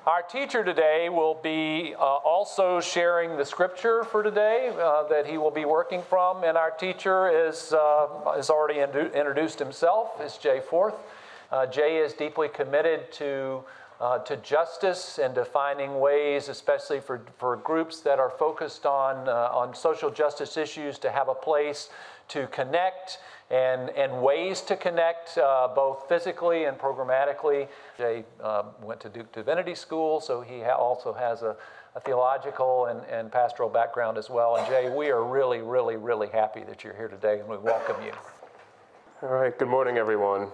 Our teacher today will be also sharing the scripture for today that he will be working from, and our teacher is already introduced himself, is Jay Forth. Jay is deeply committed to justice and to finding ways, especially for groups that are focused on social justice issues, to have a place to connect and ways to connect both physically and programmatically. Jay went to Duke Divinity School, so he also has a theological and pastoral background as well. And Jay, we are really, really, really happy that you're here today, and we welcome you. All right, good morning, everyone.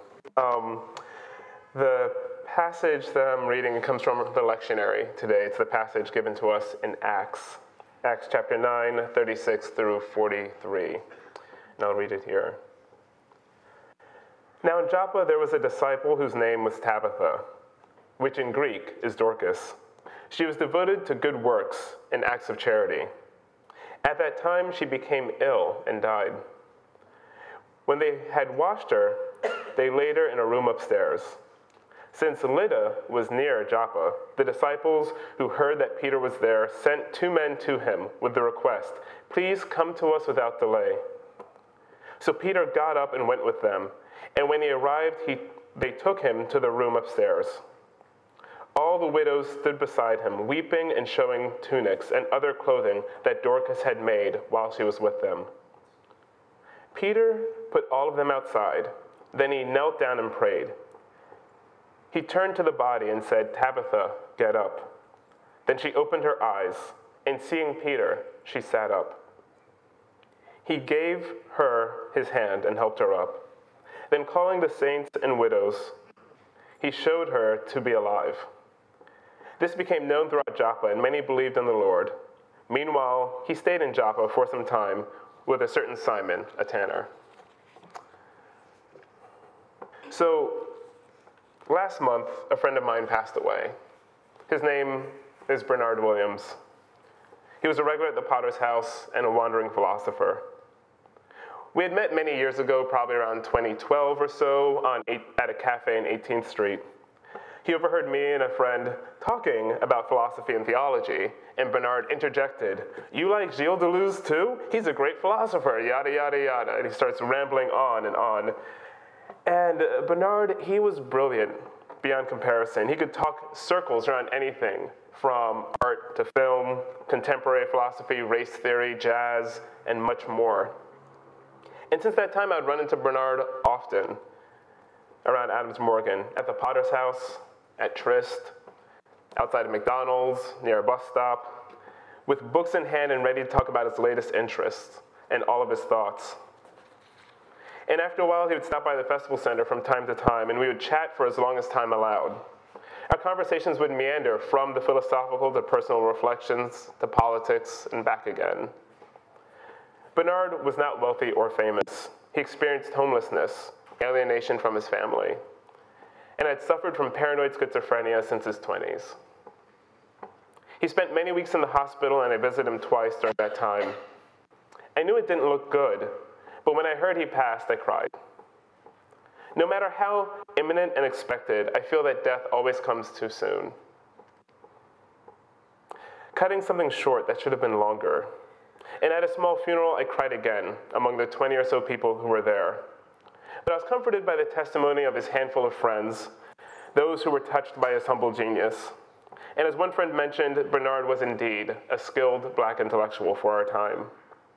The passage that I'm reading comes from the lectionary today. It's the passage given to us in Acts chapter 9, 36 through 43. And I'll read it here. Now in Joppa there was a disciple whose name was Tabitha, which in Greek is Dorcas. She was devoted to good works and acts of charity. At that time she became ill and died. When they had washed her, they laid her in a room upstairs. Since Lydda was near Joppa, the disciples who heard that Peter was there sent 2 men to him with the request, "Please come to us without delay." So Peter got up and went with them, and when he arrived, they took him to the room upstairs. All the widows stood beside him, weeping and showing tunics and other clothing that Dorcas had made while she was with them. Peter put all of them outside. Then he knelt down and prayed. He turned to the body and said, "Tabitha, get up." Then she opened her eyes, and seeing Peter, she sat up. He gave her his hand and helped her up. Then calling the saints and widows, he showed her to be alive. This became known throughout Joppa, and many believed in the Lord. Meanwhile, he stayed in Joppa for some time with a certain Simon, a tanner. So, last month, a friend of mine passed away. His name is Bernard Williams. He was a regular at the Potter's House and a wandering philosopher. We had met many years ago, probably around 2012 or so, at a cafe in 18th Street. He overheard me and a friend talking about philosophy and theology, and Bernard interjected, "You like Gilles Deleuze too? He's a great philosopher, yada, yada, yada." And he starts rambling on and on. And Bernard, he was brilliant beyond comparison. He could talk circles around anything, from art to film, contemporary philosophy, race theory, jazz, and much more. And since that time, I would run into Bernard often around Adams Morgan, at the Potter's House, at Tryst, outside of McDonald's, near a bus stop, with books in hand and ready to talk about his latest interests and all of his thoughts. And after a while, he would stop by the festival center from time to time, and we would chat for as long as time allowed. Our conversations would meander from the philosophical to personal reflections to politics and back again. Bernard was not wealthy or famous. He experienced homelessness, alienation from his family, and had suffered from paranoid schizophrenia since his 20s. He spent many weeks in the hospital, and I visited him twice during that time. I knew it didn't look good, but when I heard he passed, I cried. No matter how imminent and expected, I feel that death always comes too soon. Cutting something short that should have been longer. And at a small funeral, I cried again among the 20 or so people who were there. But I was comforted by the testimony of his handful of friends, those who were touched by his humble genius. And as one friend mentioned, Bernard was indeed a skilled Black intellectual for our time.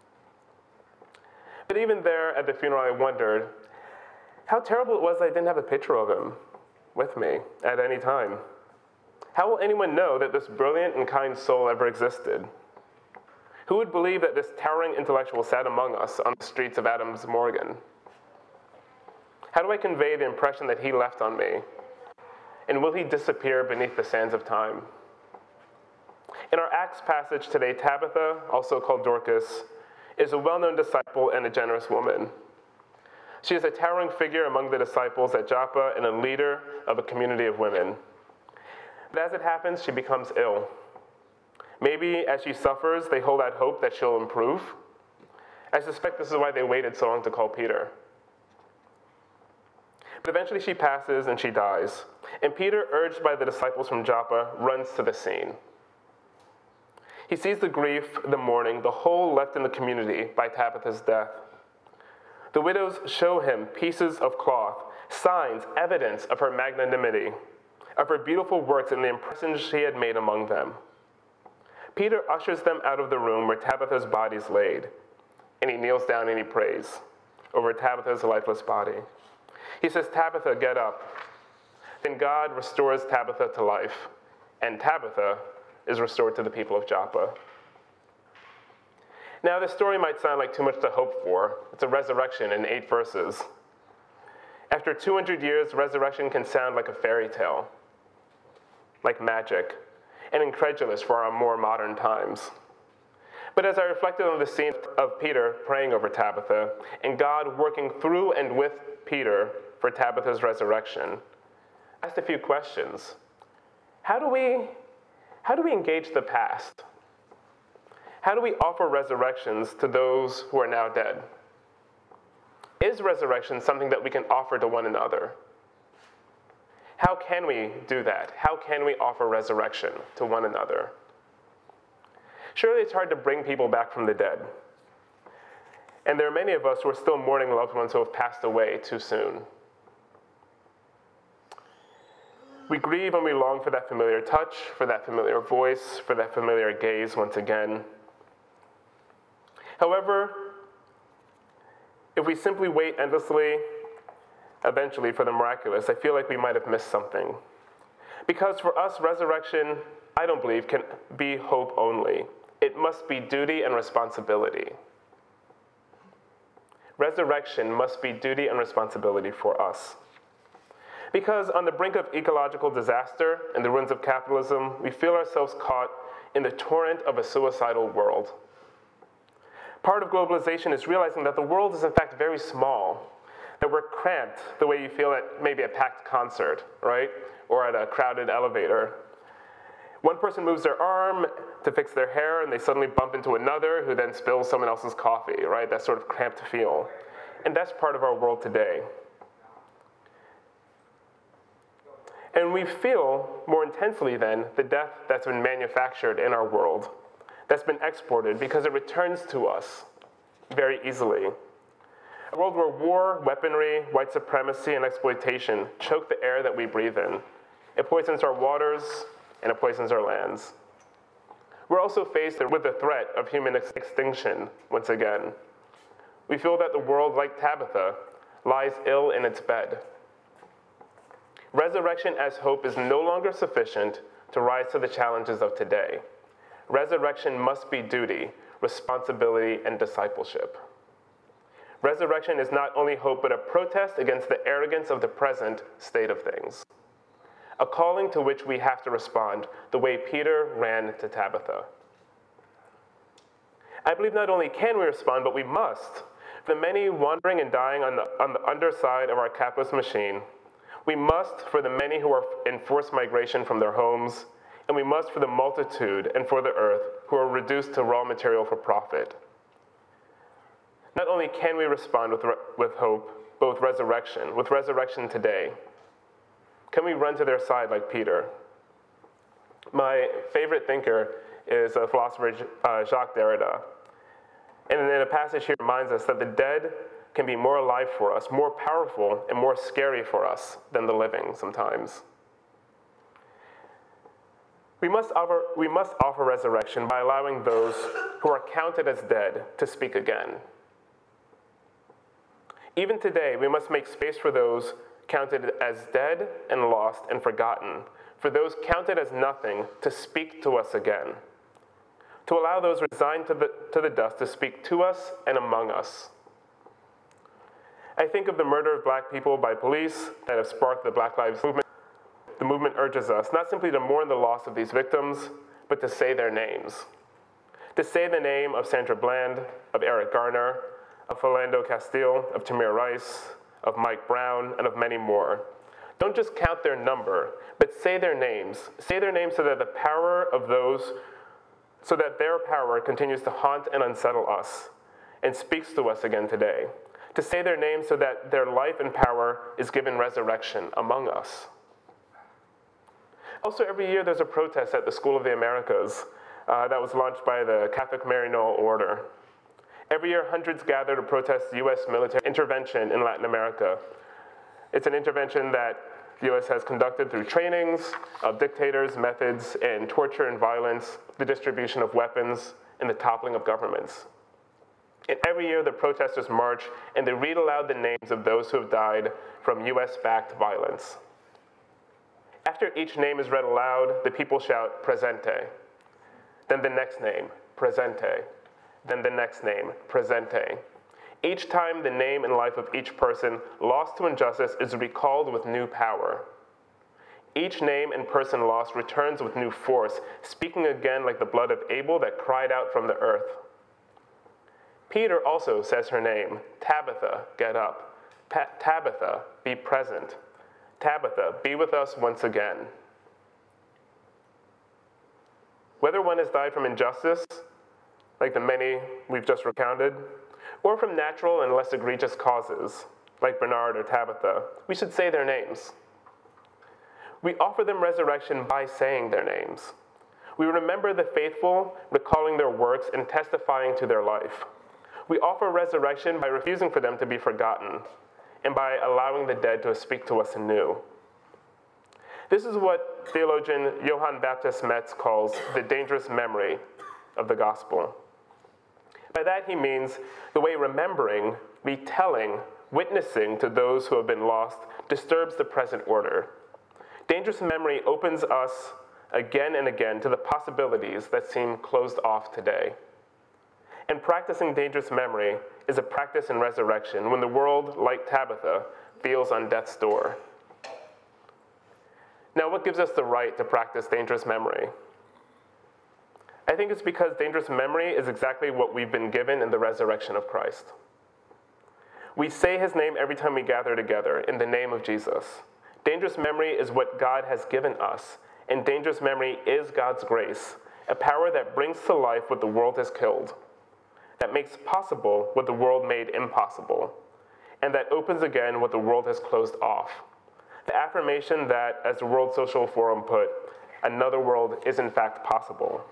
But even there at the funeral, I wondered how terrible it was that I didn't have a picture of him with me at any time. How will anyone know that this brilliant and kind soul ever existed? Who would believe that this towering intellectual sat among us on the streets of Adams Morgan? How do I convey the impression that he left on me? And will he disappear beneath the sands of time? In our Acts passage today, Tabitha, also called Dorcas, is a well-known disciple and a generous woman. She is a towering figure among the disciples at Joppa and a leader of a community of women. But as it happens, she becomes ill. Maybe as she suffers, they hold out hope that she'll improve. I suspect this is why they waited so long to call Peter. But eventually she passes and she dies. And Peter, urged by the disciples from Joppa, runs to the scene. He sees the grief, the mourning, the hole left in the community by Tabitha's death. The widows show him pieces of cloth, signs, evidence of her magnanimity, of her beautiful works and the impressions she had made among them. Peter ushers them out of the room where Tabitha's body is laid, and he kneels down and he prays over Tabitha's lifeless body. He says, "Tabitha, get up." Then God restores Tabitha to life, and Tabitha is restored to the people of Joppa. Now, this story might sound like too much to hope for. It's a resurrection in 8 verses. After 200 years, resurrection can sound like a fairy tale, like magic, and incredulous for our more modern times. But as I reflected on the scene of Peter praying over Tabitha, and God working through and with Peter for Tabitha's resurrection, I asked a few questions. How do we engage the past? How do we offer resurrections to those who are now dead? Is resurrection something that we can offer to one another? How can we do that? How can we offer resurrection to one another? Surely it's hard to bring people back from the dead. And there are many of us who are still mourning loved ones who have passed away too soon. We grieve and we long for that familiar touch, for that familiar voice, for that familiar gaze once again. However, if we simply wait endlessly, eventually for the miraculous, I feel like we might have missed something. Because for us, resurrection, I don't believe, can be hope only. It must be duty and responsibility. Resurrection must be duty and responsibility for us. Because on the brink of ecological disaster and the ruins of capitalism, we feel ourselves caught in the torrent of a suicidal world. Part of globalization is realizing that the world is in fact very small, that we're cramped the way you feel at maybe a packed concert, right? Or at a crowded elevator. One person moves their arm to fix their hair and they suddenly bump into another who then spills someone else's coffee, right? That sort of cramped feel. And that's part of our world today. And we feel more intensely then the death that's been manufactured in our world, that's been exported because it returns to us very easily. A world where war, weaponry, white supremacy, and exploitation choke the air that we breathe in. It poisons our waters and it poisons our lands. We're also faced with the threat of human extinction once again. We feel that the world, like Tabitha, lies ill in its bed. Resurrection as hope is no longer sufficient to rise to the challenges of today. Resurrection must be duty, responsibility, and discipleship. Resurrection is not only hope, but a protest against the arrogance of the present state of things. A calling to which we have to respond the way Peter ran to Tabitha. I believe not only can we respond, but we must. For the many wandering and dying on the underside of our capitalist machine, we must for the many who are in forced migration from their homes, and we must for the multitude and for the earth who are reduced to raw material for profit. Not only can we respond with hope, but with resurrection today. Can we run to their side like Peter? My favorite thinker is a philosopher, Jacques Derrida. And in a passage here reminds us that the dead can be more alive for us, more powerful, and more scary for us than the living sometimes. We must offer resurrection by allowing those who are counted as dead to speak again. Even today, we must make space for those counted as dead and lost and forgotten, for those counted as nothing to speak to us again, to allow those resigned to the dust to speak to us and among us. I think of the murder of black people by police that have sparked the Black Lives Movement. The movement urges us not simply to mourn the loss of these victims, but to say their names. To say the name of Sandra Bland, of Eric Garner, of Philando Castile, of Tamir Rice, of Mike Brown, and of many more. Don't just count their number, but say their names. Say their names so that their power continues to haunt and unsettle us and speaks to us again today. to say their names so that their life and power is given resurrection among us. Also, every year there's a protest at the School of the Americas that was launched by the Catholic Maryknoll Order. Every year, hundreds gather to protest U.S. military intervention in Latin America. It's an intervention that the U.S. has conducted through trainings of dictators, methods, and torture and violence, the distribution of weapons, and the toppling of governments. And every year, the protesters march and they read aloud the names of those who have died from U.S.-backed violence. After each name is read aloud, the people shout, "Presente." Then the next name, "Presente." Then the next name, "Presente." Each time the name and life of each person lost to injustice is recalled with new power. Each name and person lost returns with new force, speaking again like the blood of Abel that cried out from the earth. Peter also says her name, "Tabitha, get up. Tabitha, be present. Tabitha, be with us once again." Whether one has died from injustice, like the many we've just recounted, or from natural and less egregious causes, like Bernard or Tabitha, we should say their names. We offer them resurrection by saying their names. We remember the faithful, recalling their works and testifying to their life. We offer resurrection by refusing for them to be forgotten, and by allowing the dead to speak to us anew. This is what theologian Johann Baptist Metz calls the dangerous memory of the gospel. By that he means the way remembering, retelling, witnessing to those who have been lost disturbs the present order. Dangerous memory opens us again and again to the possibilities that seem closed off today. And practicing dangerous memory is a practice in resurrection when the world, like Tabitha, feels on death's door. Now, what gives us the right to practice dangerous memory? I think it's because dangerous memory is exactly what we've been given in the resurrection of Christ. We say his name every time we gather together, in the name of Jesus. Dangerous memory is what God has given us, and dangerous memory is God's grace, a power that brings to life what the world has killed, that makes possible what the world made impossible, and that opens again what the world has closed off. The affirmation that, as the World Social Forum put, another world is in fact possible.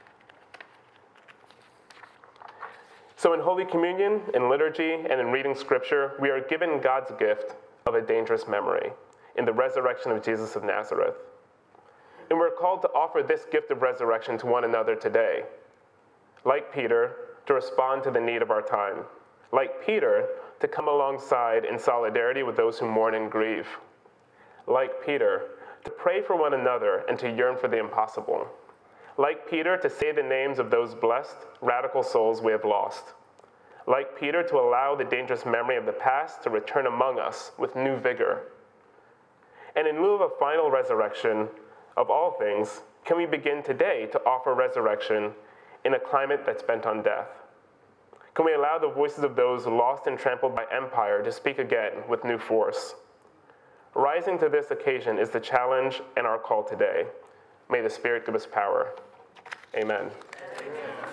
So in Holy Communion, in liturgy, and in reading Scripture, we are given God's gift of a dangerous memory in the resurrection of Jesus of Nazareth. And we're called to offer this gift of resurrection to one another today. Like Peter, to respond to the need of our time. Like Peter, to come alongside in solidarity with those who mourn and grieve. Like Peter, to pray for one another and to yearn for the impossible. Like Peter, to say the names of those blessed, radical souls we have lost. Like Peter, to allow the dangerous memory of the past to return among us with new vigor. And in lieu of a final resurrection of all things, can we begin today to offer resurrection in a climate that's bent on death? Can we allow the voices of those lost and trampled by empire to speak again with new force? Rising to this occasion is the challenge and our call today. May the Spirit give us power. Amen. Amen.